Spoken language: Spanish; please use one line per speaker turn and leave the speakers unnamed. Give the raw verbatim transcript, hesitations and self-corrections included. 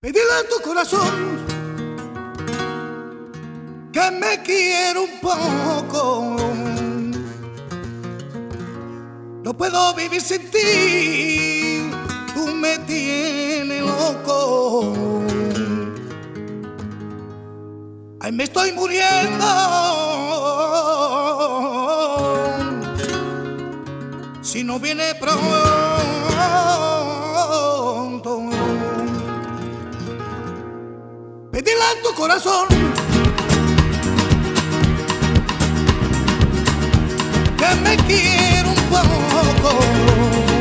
Pedirle a tu corazón que me quiera un poco. No puedo vivir sin ti, tú me tienes loco. Ay, me estoy muriendo. Si no viene pronto, pedirle a tu corazón que me quiera un poco.